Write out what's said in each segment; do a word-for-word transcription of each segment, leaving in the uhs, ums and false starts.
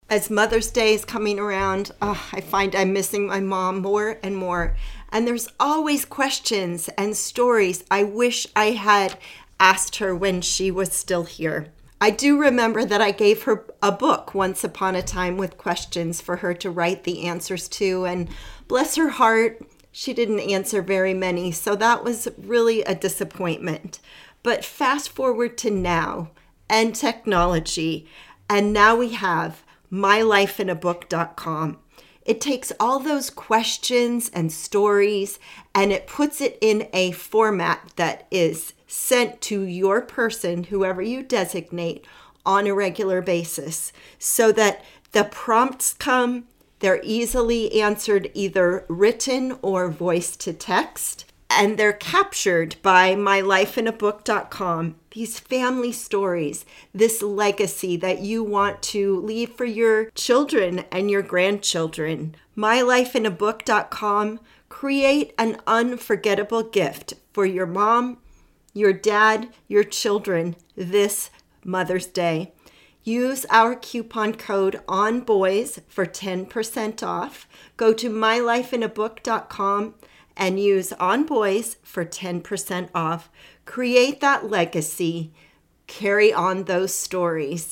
As Mother's Day is coming around, oh, I find I'm missing my mom more and more. And there's always questions and stories I wish I had asked her when she was still here. I do remember that I gave her a book once upon a time with questions for her to write the answers to, and bless her heart, she didn't answer very many, so that was really a disappointment. But fast forward to now and technology, and now we have my life in a book dot com. It takes all those questions and stories and it puts it in a format that is sent to your person, whoever you designate, on a regular basis, so that the prompts come, they're easily answered either written or voice to text, and they're captured by my life in a book dot com. These family stories, this legacy that you want to leave for your children and your grandchildren. my life in a book dot com, create an unforgettable gift for your mom, your dad, your children this Mother's Day. Use our coupon code ONBOYS for ten percent off. Go to my life in a book dot com and use ONBOYS for ten percent off. Create that legacy. Carry on those stories.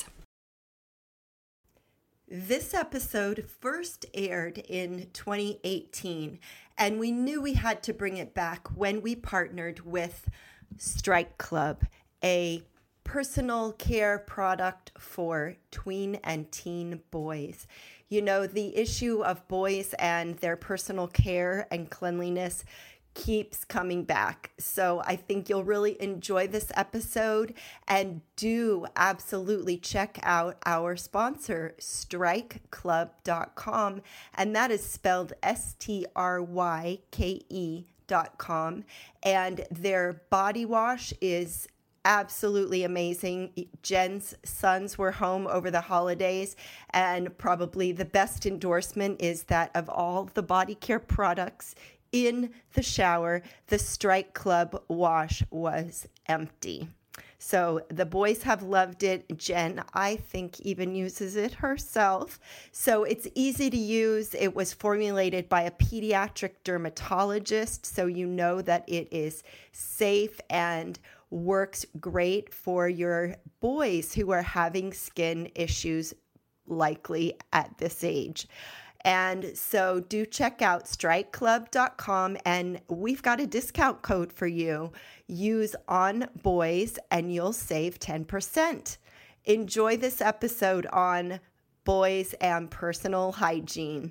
This episode first aired in twenty eighteen, and we knew we had to bring it back when we partnered with Strike Club, a personal care product for tween and teen boys. You know, the issue of boys and their personal care and cleanliness keeps coming back. So I think you'll really enjoy this episode, and do absolutely check out our sponsor, strike club dot com, and that is spelled S T R Y K E dot com, and their body wash is absolutely amazing. Jen's sons were home over the holidays, and probably the best endorsement is that of all the body care products in the shower, the Strike Club wash was empty. So the boys have loved it. Jen, I think, even uses it herself. So it's easy to use. It was formulated by a pediatric dermatologist, so you know that it is safe and works great for your boys who are having skin issues, likely at this age. And so do check out strike club dot com, and we've got a discount code for you. Use ONBOYS and you'll save ten percent. Enjoy this episode on boys and personal hygiene.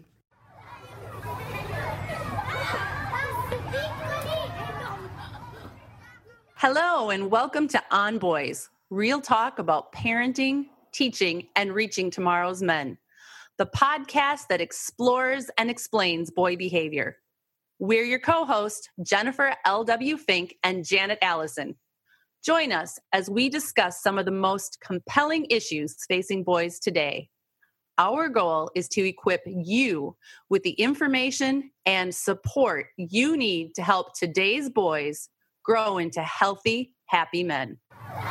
Hello, and welcome to On Boys, real talk about parenting, teaching, and reaching tomorrow's men. The podcast that explores and explains boy behavior. We're your co-hosts, Jennifer L W. Fink and Janet Allison. Join us as we discuss some of the most compelling issues facing boys today. Our goal is to equip you with the information and support you need to help today's boys grow into healthy, happy men.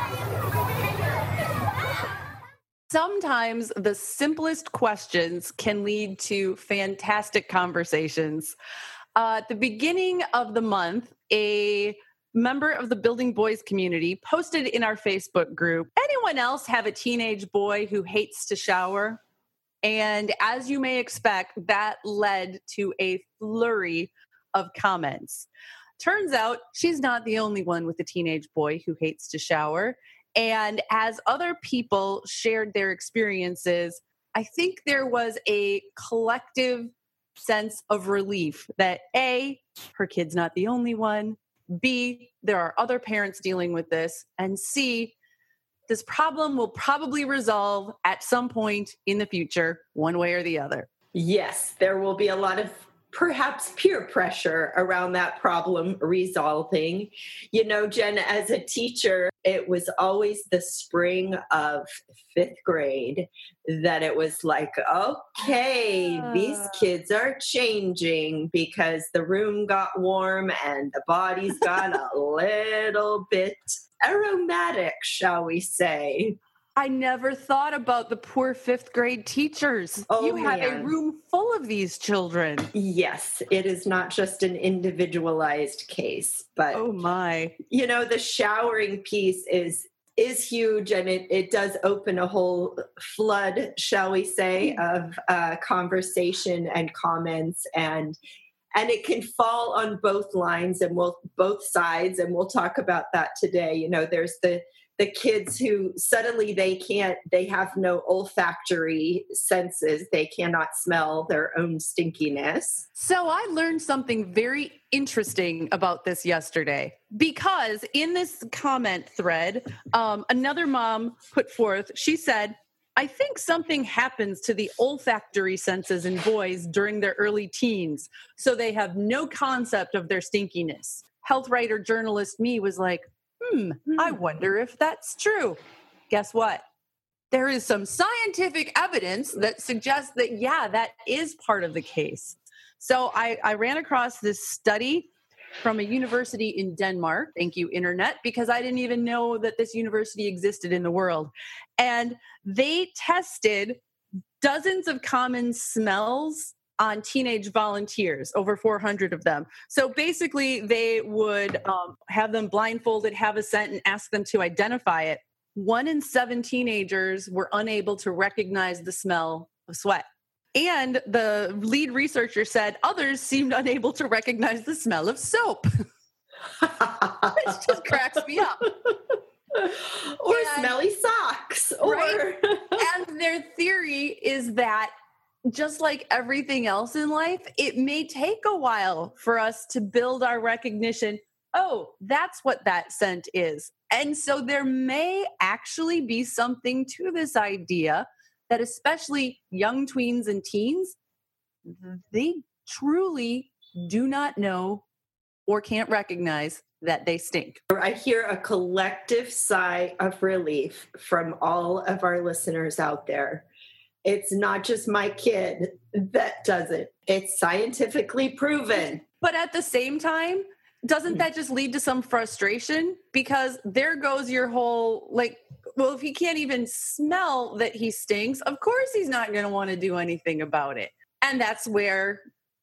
Sometimes the simplest questions can lead to fantastic conversations. Uh, at the beginning of the month, a member of the Building Boys community posted in our Facebook group, anyone else have a teenage boy who hates to shower? And as you may expect, that led to a flurry of comments. Turns out she's not the only one with a teenage boy who hates to shower. And as other people shared their experiences, I think there was a collective sense of relief that A, her kid's not the only one, B, there are other parents dealing with this, and C, this problem will probably resolve at some point in the future, one way or the other. Yes, there will be a lot of perhaps peer pressure around that problem resolving. You know, Jen, as a teacher, it was always the spring of fifth grade that it was like, okay, uh. these kids are changing because the room got warm and the bodies got a little bit aromatic, shall we say. I never thought about the poor fifth grade teachers. Oh, you have man. a room full of these children. Yes, it is not just an individualized case, but oh my. You know, the showering piece is is huge, and it, it does open a whole flood, shall we say, of uh, conversation and comments, and and it can fall on both lines and we'll both sides, and we'll talk about that today. You know, there's the the kids who suddenly they can't, they have no olfactory senses. They cannot smell their own stinkiness. So I learned something very interesting about this yesterday, because in this comment thread, um, another mom put forth, she said, I think something happens to the olfactory senses in boys during their early teens, so they have no concept of their stinkiness. Health writer journalist me was like, Hmm, I wonder if that's true. Guess what? There is some scientific evidence that suggests that, yeah, that is part of the case. So I, I ran across this study from a university in Denmark. Thank you, Internet, because I didn't even know that this university existed in the world. And they tested dozens of common smells on teenage volunteers, over four hundred of them. So basically, they would um, have them blindfolded, have a scent, and ask them to identify it. One in seven teenagers were unable to recognize the smell of sweat. And the lead researcher said others seemed unable to recognize the smell of soap. It just cracks me up. Or and, smelly socks. Or right? And their theory is that just like everything else in life, it may take a while for us to build our recognition. Oh, that's what that scent is. And so there may actually be something to this idea that especially young tweens and teens, they truly do not know or can't recognize that they stink. I hear a collective sigh of relief from all of our listeners out there. It's not just my kid that does it. It's scientifically proven. But at the same time, doesn't that just lead to some frustration? Because there goes your whole, like, well, if he can't even smell that he stinks, of course he's not going to want to do anything about it. And that's where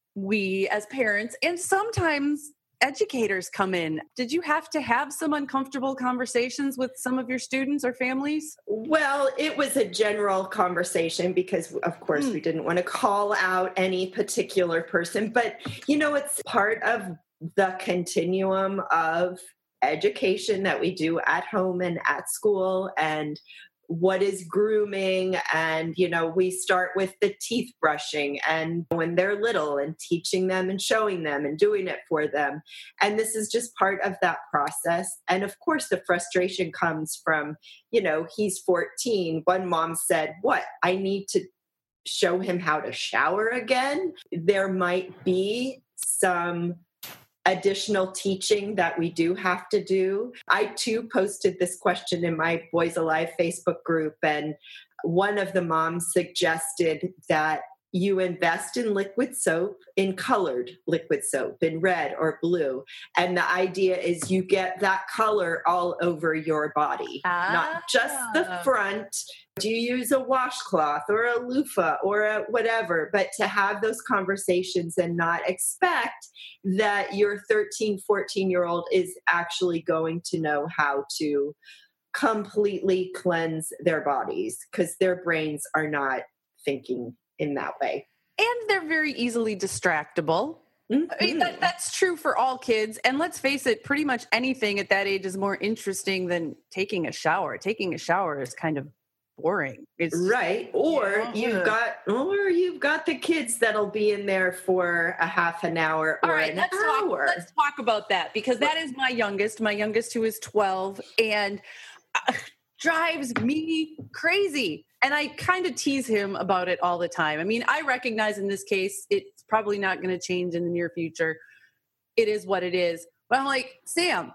we as parents and sometimes educators come in. Did you have to have some uncomfortable conversations with some of your students or families? Well, it was a general conversation because, of course, mm. we didn't want to call out any particular person. But, you know, it's part of the continuum of education that we do at home and at school, and what is grooming. And, you know, we start with the teeth brushing and when they're little and teaching them and showing them and doing it for them. And this is just part of that process. And of course, the frustration comes from, you know, he's fourteen. One mom said, what, I need to show him how to shower again? There might be some additional teaching that we do have to do. I too posted this question in my Boys Alive Facebook group, and one of the moms suggested that you invest in liquid soap, in colored liquid soap, in red or blue. And the idea is you get that color all over your body, ah. not just the front. Do you use a washcloth or a loofah or a whatever? But to have those conversations and not expect that your thirteen, fourteen-year-old is actually going to know how to completely cleanse their bodies because their brains are not thinking in that way. And they're very easily distractible. Mm-hmm. I mean, that, that's true for all kids. And let's face it, pretty much anything at that age is more interesting than taking a shower. Taking a shower is kind of boring. It's right. Or yeah. you've got or you've got the kids that'll be in there for a half an hour or all right, an let's hour. Talk, let's talk about that because that is my youngest, my youngest who is twelve and uh, drives me crazy. And I kind of tease him about it all the time. I mean, I recognize in this case, it's probably not going to change in the near future. It is what it is. But I'm like, Sam,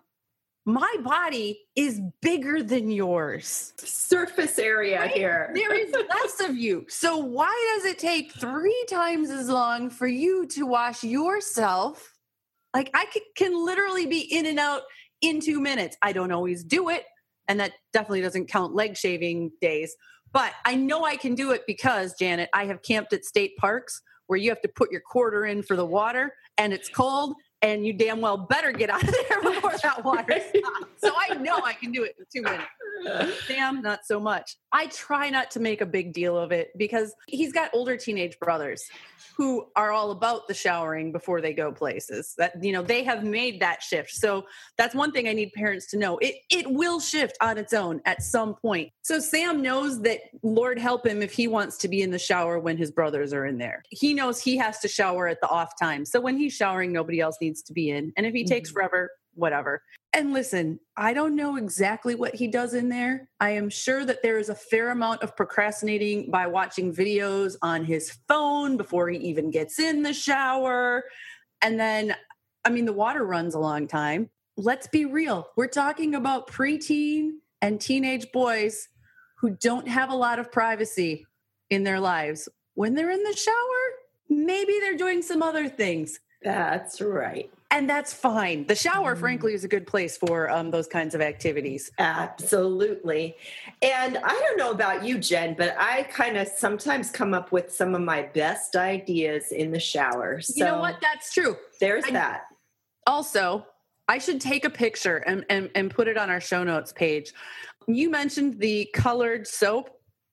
my body is bigger than yours. Surface area right? here. There is less of you. So why does it take three times as long for you to wash yourself? Like I can, can literally be in and out in two minutes. I don't always do it. And that definitely doesn't count leg shaving days. But I know I can do it because, Janet, I have camped at state parks where you have to put your quarter in for the water and it's cold and you damn well better get out of there before that water stops. So I know I can do it in two minutes. Sam, not so much. I try not to make a big deal of it because he's got older teenage brothers who are all about the showering before they go places. That, you know, they have made that shift. So that's one thing I need parents to know. It it will shift on its own at some point. So Sam knows that, Lord help him if he wants to be in the shower when his brothers are in there. He knows he has to shower at the off time. So when he's showering, nobody else needs to be in. And if he mm-hmm. takes forever, whatever. And listen, I don't know exactly what he does in there. I am sure that there is a fair amount of procrastinating by watching videos on his phone before he even gets in the shower. And then, I mean, the water runs a long time. Let's be real. We're talking about preteen and teenage boys who don't have a lot of privacy in their lives. When they're in the shower, maybe they're doing some other things. That's right. And that's fine. The shower, mm. frankly, is a good place for um, those kinds of activities. Absolutely. And I don't know about you, Jen, but I kind of sometimes come up with some of my best ideas in the shower. So you know what? That's true. There's I, that. Also, I should take a picture and, and, and put it on our show notes page. You mentioned the colored soap.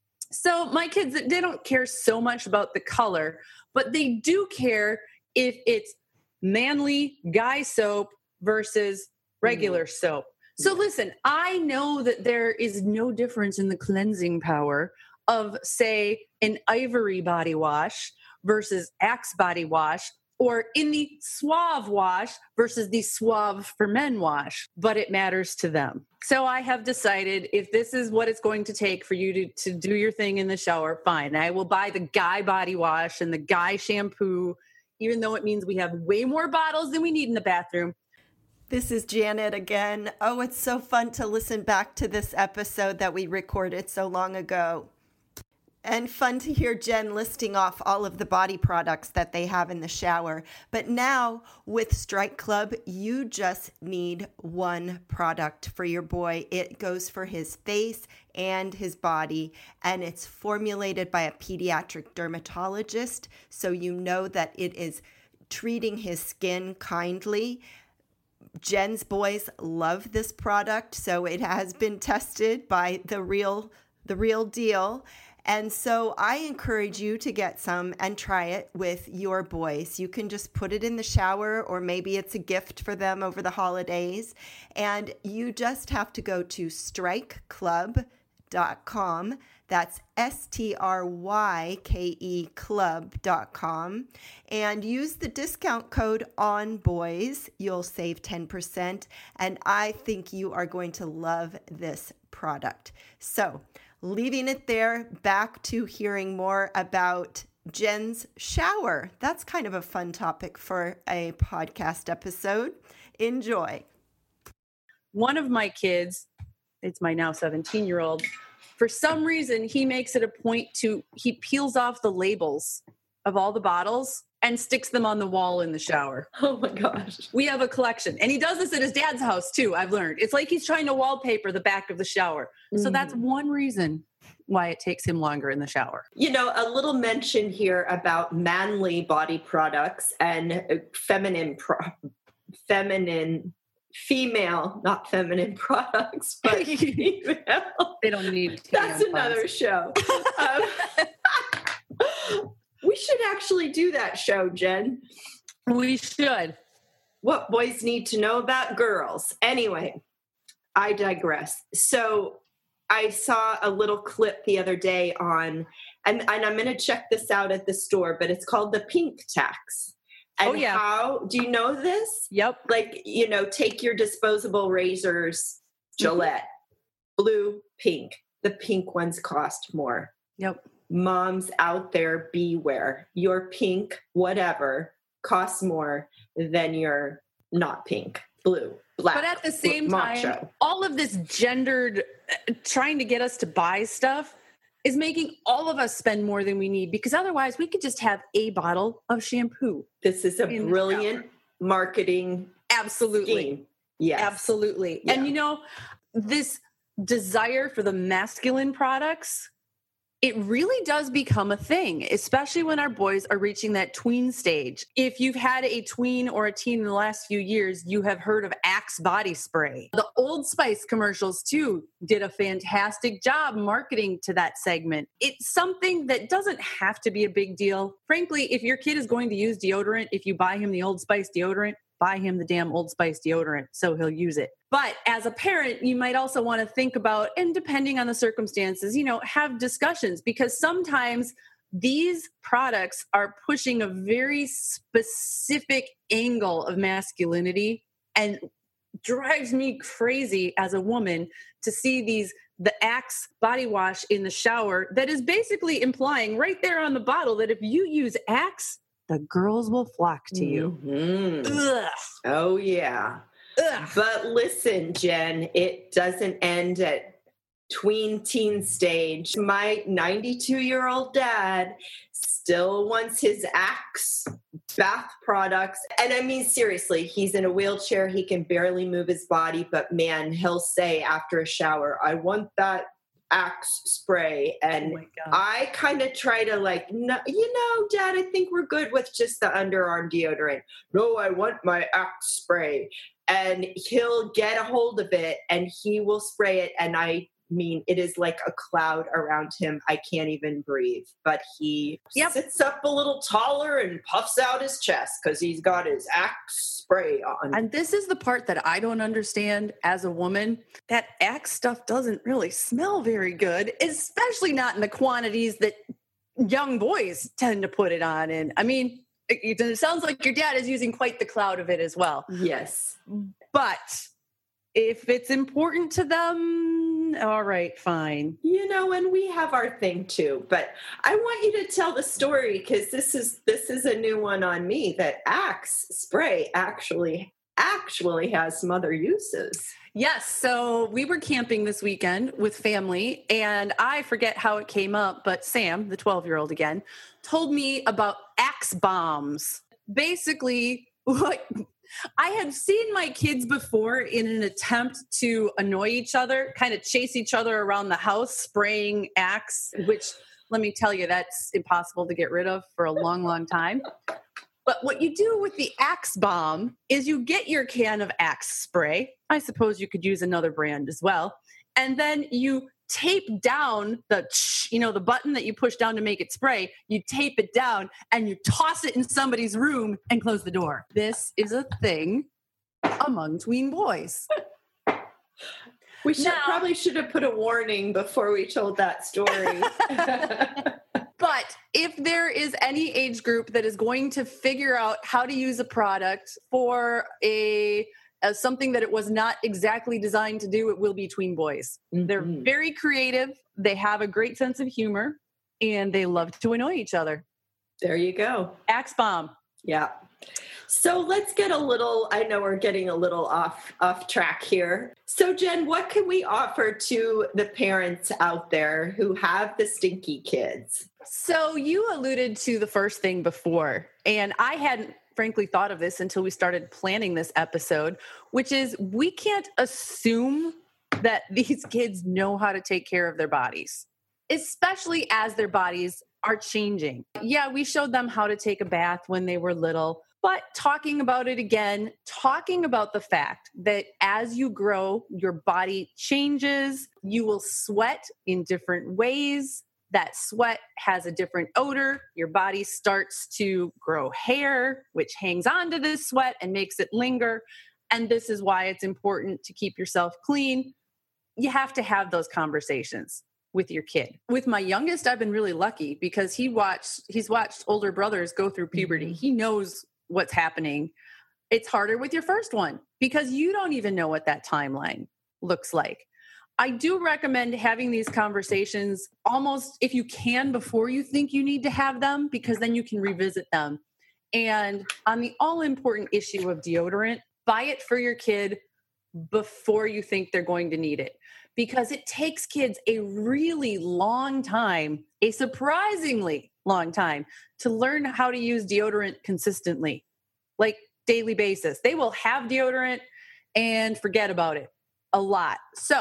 So my kids, they don't care so much about the color, but they do care if it's manly guy soap versus regular mm. soap. So listen, I know that there is no difference in the cleansing power of, say, an Ivory body wash versus Axe body wash, or in the Suave wash versus the Suave for Men wash, but it matters to them. So I have decided if this is what it's going to take for you to, to do your thing in the shower, fine. I will buy the Guy body wash and the Guy shampoo, even though it means we have way more bottles than we need in the bathroom. This is Janet again. Oh, it's so fun to listen back to this episode that we recorded so long ago. And fun to hear Jen listing off all of the body products that they have in the shower. But now with Strike Club, you just need one product for your boy. It goes for his face and his body, and it's formulated by a pediatric dermatologist, so you know that it is treating his skin kindly. Jen's boys love this product, so it has been tested by the real, the real deal. And so I encourage you to get some and try it with your boys. You can just put it in the shower, or maybe it's a gift for them over the holidays. And you just have to go to stryke club dot com. That's S T R Y K E club dot com. And use the discount code ONBOYS. You'll save ten percent. And I think you are going to love this product. So, leaving it there, back to hearing more about Jen's shower. That's kind of a fun topic for a podcast episode. Enjoy. One of my kids, it's my now seventeen-year-old, for some reason, he makes it a point to, he peels off the labels of all the bottles and sticks them on the wall in the shower. Oh my gosh. We have a collection. And he does this at his dad's house too, I've learned. It's like he's trying to wallpaper the back of the shower. Mm. So that's one reason why it takes him longer in the shower. You know, a little mention here about manly body products and feminine, pro- feminine, female, not feminine products, but female. They don't need That's another show. um, we should actually do that show, Jen. We should. What boys need to know about girls. Anyway, I digress. So I saw a little clip the other day on, and, and I'm going to check this out at the store, but it's called the pink tax. And oh, yeah. How, do you know this? Yep. Like, you know, take your disposable razors, Gillette, mm-hmm. blue, pink. The pink ones cost more. Yep. Moms out there, beware. Your pink, whatever, costs more than your not pink, blue, black. But at the same macho. time, all of this gendered, uh, trying to get us to buy stuff is making all of us spend more than we need, because otherwise we could just have a bottle of shampoo. This is a brilliant marketing Absolutely. scheme. Yes. Absolutely. Yeah. And you know, this desire for the masculine products, it really does become a thing, especially when our boys are reaching that tween stage. If you've had a tween or a teen in the last few years, you have heard of Axe body spray. The Old Spice commercials, too, did a fantastic job marketing to that segment. It's something that doesn't have to be a big deal. Frankly, if your kid is going to use deodorant, if you buy him the Old Spice deodorant, buy him the damn Old Spice deodorant so he'll use it. But as a parent, you might also want to think about, and depending on the circumstances, you know, have discussions, because sometimes these products are pushing a very specific angle of masculinity, and drives me crazy as a woman to see these the Axe body wash in the shower that is basically implying right there on the bottle that if you use Axe, the girls will flock to you. Mm-hmm. Ugh. Oh, yeah. Ugh. But listen, Jen, it doesn't end at tween teen stage. My ninety-two-year-old dad still wants his Axe bath products. And I mean, seriously, he's in a wheelchair. He can barely move his body. But man, he'll say after a shower, I want that Axe spray. And Oh my God. I kind of try to like, no, you know, Dad, I think we're good with just the underarm deodorant. No, I want my Axe spray. And he'll get a hold of it and he will spray it. And I mean, it is like a cloud around him. I can't even breathe. But he Yep. sits up a little taller and puffs out his chest because he's got his Axe spray on. And this is the part that I don't understand as a woman. That Axe stuff doesn't really smell very good, especially not in the quantities that young boys tend to put it on. And I mean, it, it sounds like your dad is using quite the cloud of it as well. Yes. But if it's important to them, all right, fine. You know, and we have our thing too. But I want you to tell the story because this is this is a new one on me, that Axe spray actually actually has some other uses. Yes. So we were camping this weekend with family, and I forget how it came up, but Sam, the twelve-year-old again, told me about Axe bombs. Basically, what I had seen my kids before in an attempt to annoy each other, kind of chase each other around the house, spraying Axe, which let me tell you, that's impossible to get rid of for a long, long time. But what you do with the Axe bomb is you get your can of Axe spray. I suppose you could use another brand as well. And then you tape down the, you know, the button that you push down to make it spray. You tape it down and you toss it in somebody's room and close the door. This is a thing among tween boys. We should Now- probably should have put a warning before we told that story. But if there is any age group that is going to figure out how to use a product for a as something that it was not exactly designed to do, it will be tween boys. Mm-hmm. They're very creative. They have a great sense of humor, and they love to annoy each other. There you go. Axe bomb. Yeah. So let's get a little, I know we're getting a little off off track here. So Jen, what can we offer to the parents out there who have the stinky kids? So you alluded to the first thing before, and I hadn't frankly thought of this until we started planning this episode, which is we can't assume that these kids know how to take care of their bodies, especially as their bodies are changing. Yeah, we showed them how to take a bath when they were little, but talking about it again, talking about the fact that as you grow, your body changes, you will sweat in different ways. That sweat has a different odor. Your body starts to grow hair, which hangs on to this sweat and makes it linger. And this is why it's important to keep yourself clean. You have to have those conversations with your kid. With my youngest, I've been really lucky because he watched, he's watched older brothers go through puberty. He knows what's happening. It's harder with your first one because you don't even know what that timeline looks like. I do recommend having these conversations almost, if you can, before you think you need to have them, because then you can revisit them. And on the all-important issue of deodorant, buy it for your kid before you think they're going to need it. Because it takes kids a really long time, a surprisingly long time, to learn how to use deodorant consistently, like daily basis. They will have deodorant and forget about it a lot. So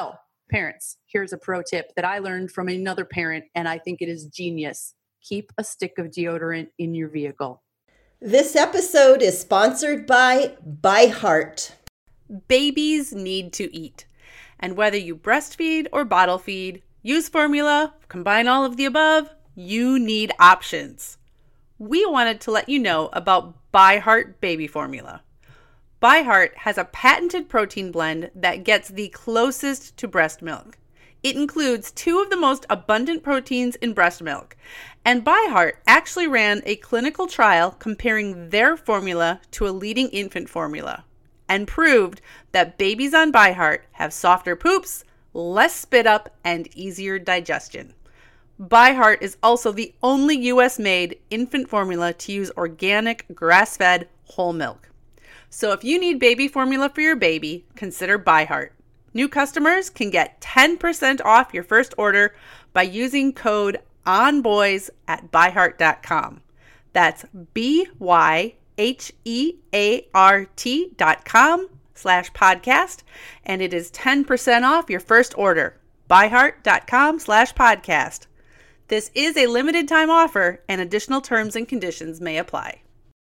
Parents, here's a pro tip that I learned from another parent, and I think it is genius. Keep a stick of deodorant in your vehicle. This episode is sponsored by ByHeart. Babies need to eat. And whether you breastfeed or bottle feed, use formula, combine all of the above, you need options. We wanted to let you know about ByHeart Baby Formula. ByHeart has a patented protein blend that gets the closest to breast milk. It includes two of the most abundant proteins in breast milk, and ByHeart actually ran a clinical trial comparing their formula to a leading infant formula and proved that babies on ByHeart have softer poops, less spit up, and easier digestion. ByHeart is also the only U S-made infant formula to use organic, grass-fed whole milk. So if you need baby formula for your baby, consider ByHeart. New customers can get ten percent off your first order by using code ONBOYS at by heart dot com. That's B Y H E A R T dot com slash podcast, and it is ten percent off your first order. by heart dot com slash podcast. This is a limited time offer, and additional terms and conditions may apply.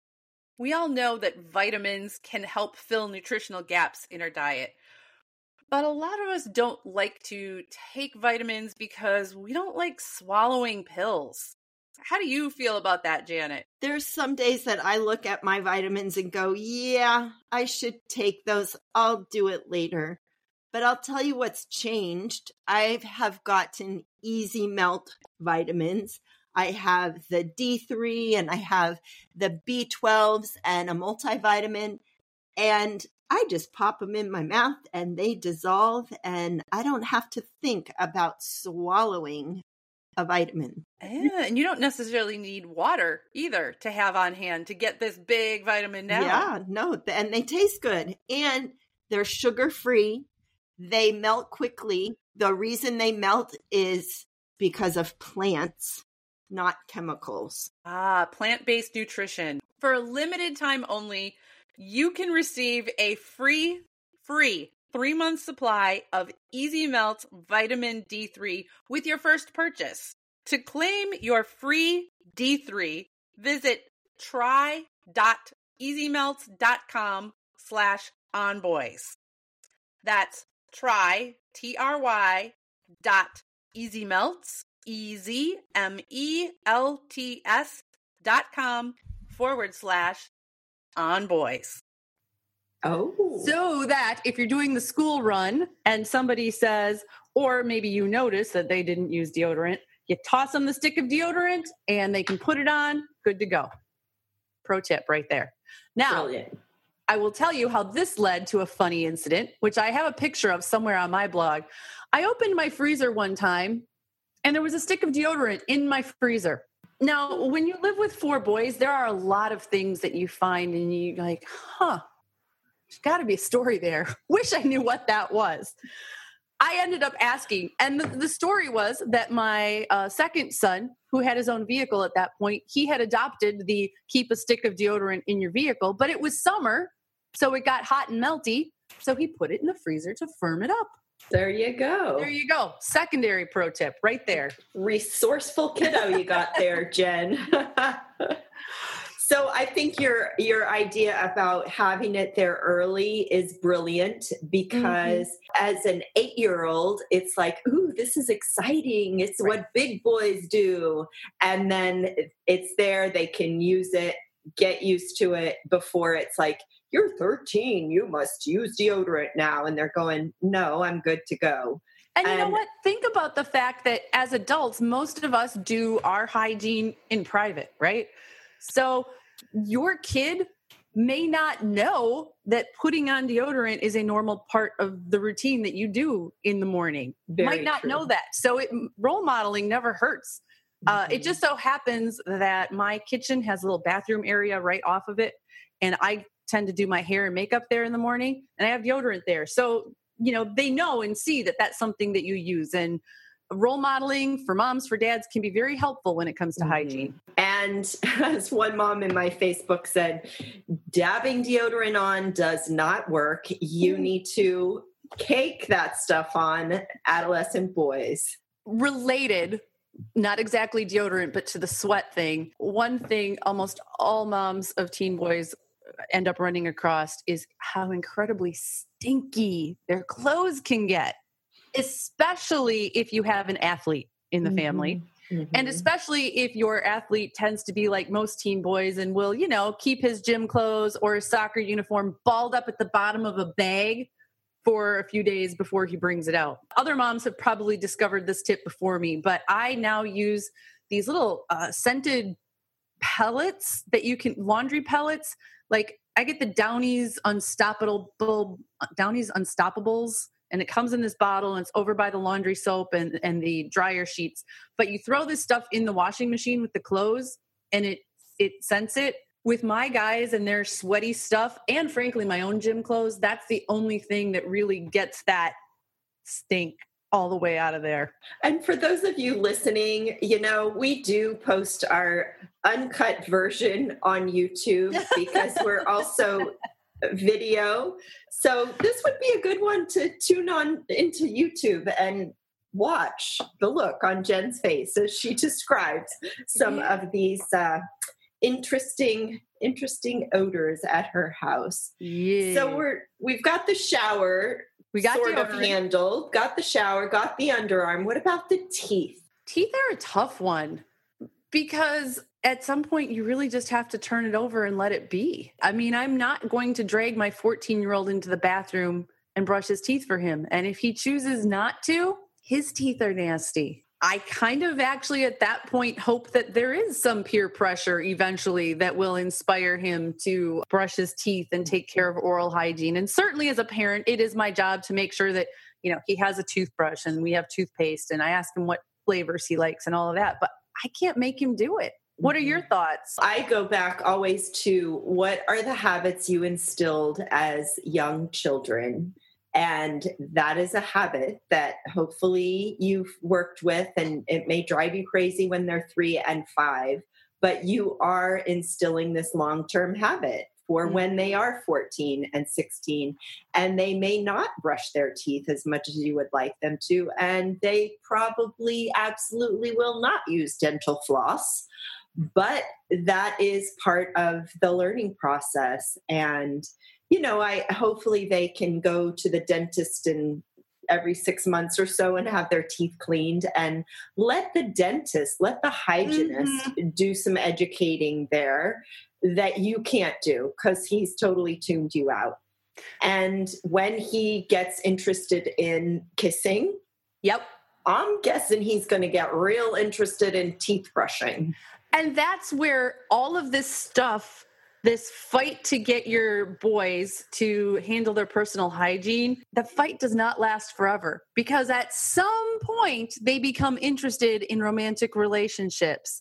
We all know that vitamins can help fill nutritional gaps in our diet, but a lot of us don't like to take vitamins because we don't like swallowing pills. How do you feel about that, Janet? There's some days that I look at my vitamins and go, yeah, I should take those. I'll do it later. But I'll tell you what's changed. I have gotten Easy Melt vitamins. I have the D three and I have the B twelves and a multivitamin. And I just pop them in my mouth and they dissolve, and I don't have to think about swallowing a vitamin. Yeah, and you don't necessarily need water either to have on hand to get this big vitamin down. Yeah, no, and they taste good. And they're sugar-free. They melt quickly. The reason they melt is because of plants, not chemicals. Ah, plant-based nutrition. For a limited time only, you can receive a free, free three-month supply of Easy Melt Vitamin D three with your first purchase. To claim your free D three, visit try.easymelt.com slash onboys. That's try, T R Y, dot easymelts, E Z M E L T S dot com forward slash onboys. Oh. So that if you're doing the school run and somebody says, or maybe you notice that they didn't use deodorant, you toss them the stick of deodorant and they can put it on, good to go. Pro tip right there. Now, Brilliant. I will tell you how this led to a funny incident, which I have a picture of somewhere on my blog. I opened my freezer one time and there was a stick of deodorant in my freezer. Now, when you live with four boys, there are a lot of things that you find and you like, huh, there's got to be a story there. Wish I knew what that was. I ended up asking, and the, the story was that my uh, second son, who had his own vehicle at that point, he had adopted the keep a stick of deodorant in your vehicle, but it was summer, so it got hot and melty, so he put it in the freezer to firm it up. There you go. There you go. Secondary pro tip right there. Resourceful kiddo you got there, Jen. So I think your your idea about having it there early is brilliant because mm-hmm. as an eight-year-old, it's like, ooh, this is exciting. It's right. what big boys do. And then it's there. They can use it, get used to it before it's like, you're thirteen, you must use deodorant now. And they're going, no, I'm good to go. And, and you know what? Think about the fact that as adults, most of us do our hygiene in private, right? So your kid may not know that putting on deodorant is a normal part of the routine that you do in the morning. Very might not true. know that. So it, role modeling never hurts. Mm-hmm. Uh, it just so happens that my kitchen has a little bathroom area right off of it. And I tend to do my hair and makeup there in the morning, and I have deodorant there. So, you know, they know and see that that's something that you use. And role modeling for moms, for dads can be very helpful when it comes to mm-hmm. hygiene. And as one mom in my Facebook said, dabbing deodorant on does not work. You mm-hmm. need to cake that stuff on adolescent boys. Related, not exactly deodorant, but to the sweat thing. One thing almost all moms of teen boys end up running across is how incredibly stinky their clothes can get, especially if you have an athlete in the mm-hmm. family. Mm-hmm. And especially if your athlete tends to be like most teen boys and will, you know, keep his gym clothes or his soccer uniform balled up at the bottom of a bag for a few days before he brings it out. Other moms have probably discovered this tip before me, but I now use these little uh, scented pellets that you can, laundry pellets. Like I get the Downy's Unstoppable, Downy's Unstoppables, and it comes in this bottle and it's over by the laundry soap and, and the dryer sheets. But you throw this stuff in the washing machine with the clothes and it it scents it. With my guys and their sweaty stuff, and frankly, my own gym clothes, that's the only thing that really gets that stink all the way out of there. And for those of you listening, you know, we do post our uncut version on YouTube because we're also video. So this would be a good one to tune on into YouTube and watch the look on Jen's face as she describes some yeah. of these uh, interesting, interesting odors at her house. Yeah. So we're we've got the shower we got sort the of handled, got the shower, got the underarm. What about the teeth? Teeth are a tough one because at some point you really just have to turn it over and let it be. I mean, I'm not going to drag my fourteen-year-old into the bathroom and brush his teeth for him. And if he chooses not to, his teeth are nasty. I kind of actually at that point hope that there is some peer pressure eventually that will inspire him to brush his teeth and take care of oral hygiene. And certainly as a parent, it is my job to make sure that, you know, he has a toothbrush and we have toothpaste and I ask him what flavors he likes and all of that, but I can't make him do it. What are your thoughts? I go back always to what are the habits you instilled as young children? And that is a habit that hopefully you've worked with, and it may drive you crazy when they're three and five, but you are instilling this long-term habit for mm-hmm. when they are fourteen and sixteen, and they may not brush their teeth as much as you would like them to, and they probably absolutely will not use dental floss, but that is part of the learning process. And you know, I hopefully they can go to the dentist in every six months or so and have their teeth cleaned, and let the dentist, let the hygienist mm-hmm. do some educating there that you can't do because he's totally tuned you out. And when he gets interested in kissing, yep, I'm guessing he's going to get real interested in teeth brushing. And that's where all of this stuff, this fight to get your boys to handle their personal hygiene, the fight does not last forever because at some point they become interested in romantic relationships.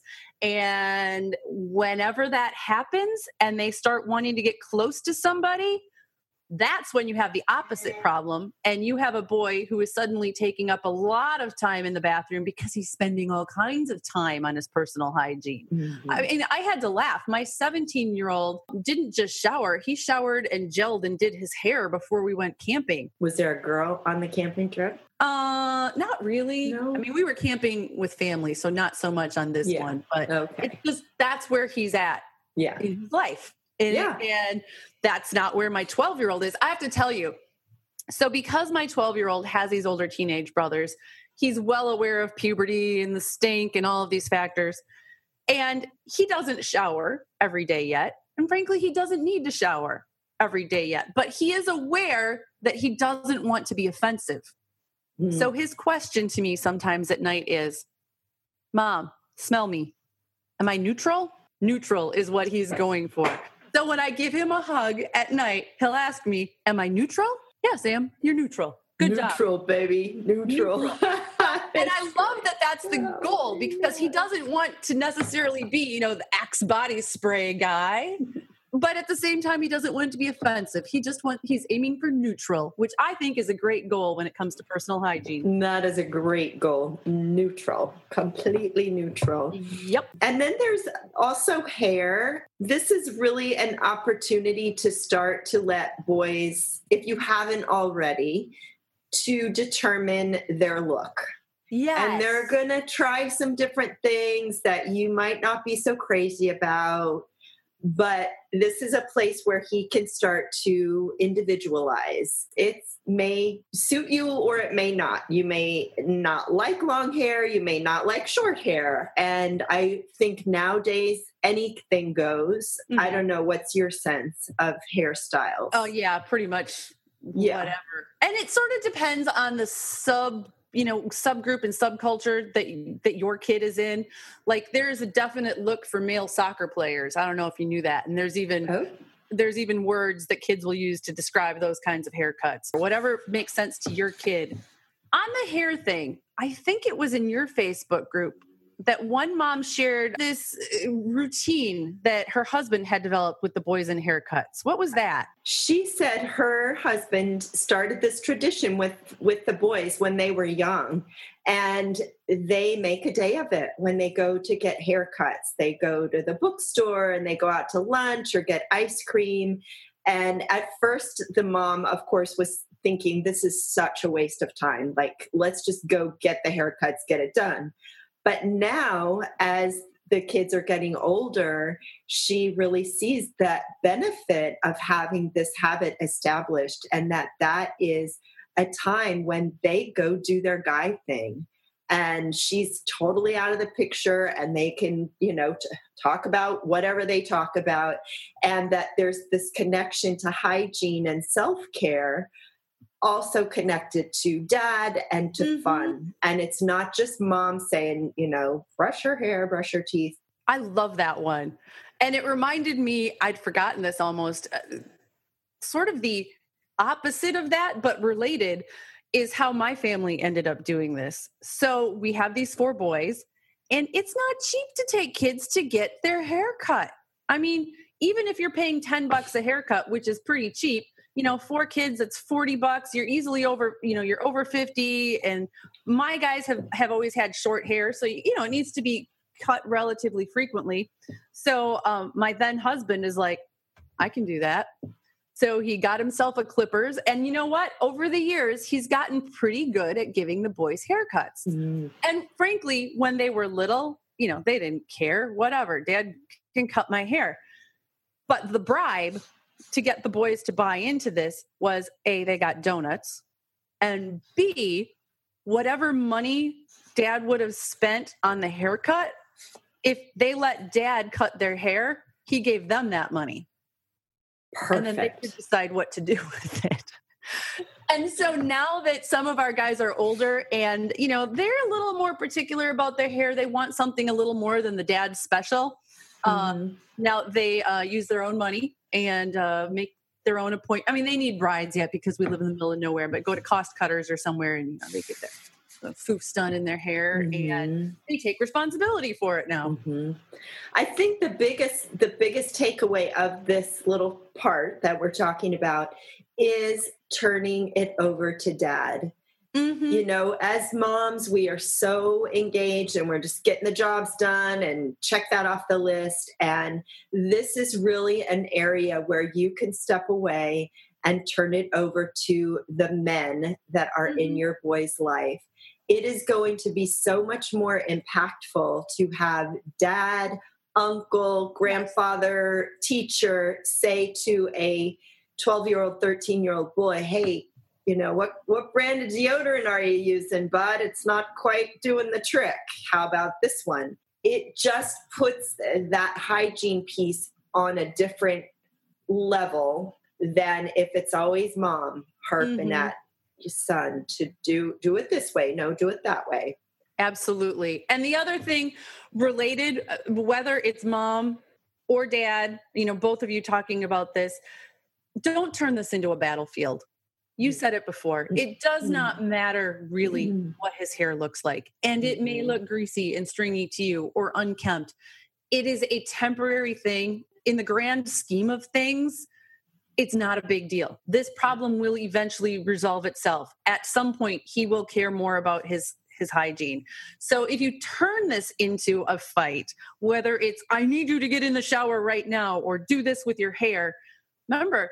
And whenever that happens and they start wanting to get close to somebody, that's when you have the opposite problem. And you have a boy who is suddenly taking up a lot of time in the bathroom because he's spending all kinds of time on his personal hygiene. Mm-hmm. I mean, I had to laugh. My seventeen-year-old didn't just shower. He showered and gelled and did his hair before we went camping. Was there a girl on the camping trip? Uh, not really. No. I mean, we were camping with family, so not so much on this yeah. one. But okay. it's just, that's where he's at yeah. in his life. And, yeah. and that's not where my twelve-year-old is. I have to tell you. So because my twelve-year-old has these older teenage brothers, he's well aware of puberty and the stink and all of these factors. And he doesn't shower every day yet. And frankly, he doesn't need to shower every day yet. But he is aware that he doesn't want to be offensive. Mm. So his question to me sometimes at night is, Mom, smell me. Am I neutral? Neutral is what he's going for. So when I give him a hug at night, he'll ask me, am I neutral? Yes, Sam, you're neutral. Good neutral, job. Neutral, baby. Neutral. Neutral. And I love that that's the goal because he doesn't want to necessarily be, you know, the Axe body spray guy. But at the same time, he doesn't want it to be offensive. He just wants, he's aiming for neutral, which I think is a great goal when it comes to personal hygiene. That is a great goal. Neutral, completely neutral. Yep. And then there's also hair. This is really an opportunity to start to let boys, if you haven't already, to determine their look. Yes. And they're going to try some different things that you might not be so crazy about. But this is a place where he can start to individualize. It may suit you or it may not. You may not like long hair. You may not like short hair. And I think nowadays anything goes. Mm-hmm. I don't know. What's your sense of hairstyles? Oh, yeah, pretty much yeah. whatever. And it sort of depends on the sub you know, subgroup and subculture that that your kid is in. Like there's a definite look for male soccer players. I don't know if you knew that. And there's even oh. there's even words that kids will use to describe those kinds of haircuts or whatever makes sense to your kid. On the hair thing, I think it was in your Facebook group that one mom shared this routine that her husband had developed with the boys in haircuts. What was that? She said her husband started this tradition with, with the boys when they were young, and they make a day of it when they go to get haircuts. They go to the bookstore and they go out to lunch or get ice cream. And at first, the mom, of course, was thinking, this is such a waste of time. Like, let's just go get the haircuts, get it done. But now, as the kids are getting older, she really sees that benefit of having this habit established, and that that is a time when they go do their guy thing. And she's totally out of the picture, and they can, you know, t- talk about whatever they talk about, and that there's this connection to hygiene and self-care also connected to dad and to mm-hmm. fun. And it's not just mom saying, you know, brush your hair, brush your teeth. I love that one. And it reminded me, I'd forgotten this almost, uh, sort of the opposite of that, but related, is how my family ended up doing this. So we have these four boys, and it's not cheap to take kids to get their hair cut. I mean, even if you're paying ten bucks a haircut, which is pretty cheap, you know, four kids, it's forty bucks. You're easily over, you know, you're over fifty. And my guys have, have always had short hair. So, you know, it needs to be cut relatively frequently. So um, my then husband is like, I can do that. So he got himself a clippers. And you know what? Over the years, he's gotten pretty good at giving the boys haircuts. Mm. And frankly, when they were little, you know, they didn't care, whatever. Dad can cut my hair. But the bribe to get the boys to buy into this was A, they got donuts, and B, whatever money dad would have spent on the haircut, if they let dad cut their hair, he gave them that money. Perfect. And then they could decide what to do with it. And so now that some of our guys are older and, you know, they're a little more particular about their hair, they want something a little more than the dad's special. Mm-hmm. Um, now they uh, use their own money and uh, make their own appointment. I mean, they need brides yet because we live in the middle of nowhere, but go to Cost Cutters or somewhere and you know, they get their foofs done in their hair mm-hmm. and they take responsibility for it now. Mm-hmm. I think the biggest, the biggest takeaway of this little part that we're talking about is turning it over to dad. Mm-hmm. You know, as moms, we are so engaged and we're just getting the jobs done and check that off the list. And this is really an area where you can step away and turn it over to the men that are mm-hmm. in your boy's life. It is going to be so much more impactful to have dad, uncle, grandfather, teacher say to a twelve-year-old, thirteen-year-old boy, hey, you know, what, what brand of deodorant are you using, bud? It's not quite doing the trick. How about this one? It just puts that hygiene piece on a different level than if it's always mom harping mm-hmm. at your son to do, do it this way. No, do it that way. Absolutely. And the other thing related, whether it's mom or dad, you know, both of you talking about this, don't turn this into a battlefield. You said it before. It does not matter really what his hair looks like. And it may look greasy and stringy to you or unkempt. It is a temporary thing. In the grand scheme of things, it's not a big deal. This problem will eventually resolve itself. At some point, he will care more about his, his hygiene. So if you turn this into a fight, whether it's, I need you to get in the shower right now or do this with your hair, remember,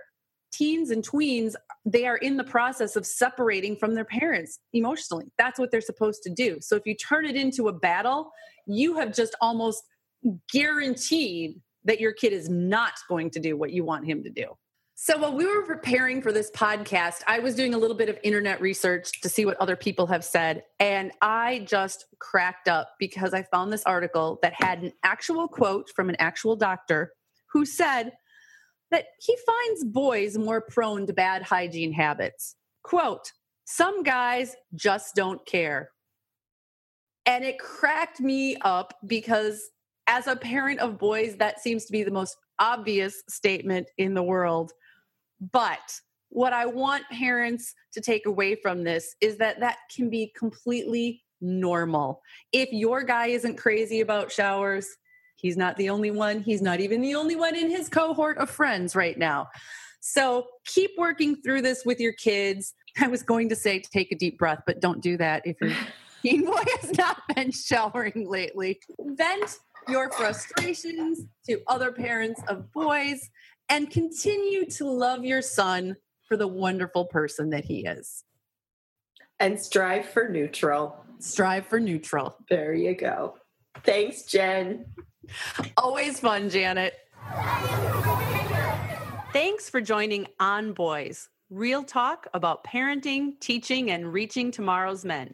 teens and tweens, they are in the process of separating from their parents emotionally. That's what they're supposed to do. So if you turn it into a battle, you have just almost guaranteed that your kid is not going to do what you want him to do. So while we were preparing for this podcast, I was doing a little bit of internet research to see what other people have said. And I just cracked up because I found this article that had an actual quote from an actual doctor who said that he finds boys more prone to bad hygiene habits. Quote, "Some guys just don't care." And it cracked me up because as a parent of boys, that seems to be the most obvious statement in the world. But what I want parents to take away from this is that that can be completely normal. If your guy isn't crazy about showers, he's not the only one. He's not even the only one in his cohort of friends right now. So keep working through this with your kids. I was going to say take a deep breath, but don't do that if your teen boy has not been showering lately. Vent your frustrations to other parents of boys and continue to love your son for the wonderful person that he is. And strive for neutral. Strive for neutral. There you go. Thanks, Jen. Always fun, Janet. Thanks for joining On Boys, real talk about parenting, teaching, and reaching tomorrow's men.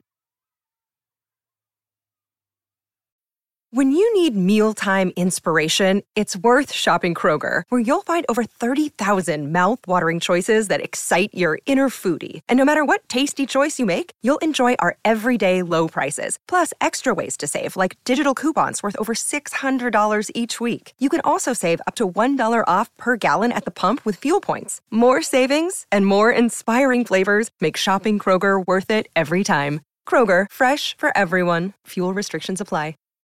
When you need mealtime inspiration, it's worth shopping Kroger, where you'll find over thirty thousand mouth-watering choices that excite your inner foodie. And no matter what tasty choice you make, you'll enjoy our everyday low prices, plus extra ways to save, like digital coupons worth over six hundred dollars each week. You can also save up to one dollar off per gallon at the pump with fuel points. More savings and more inspiring flavors make shopping Kroger worth it every time. Kroger, fresh for everyone. Fuel restrictions apply.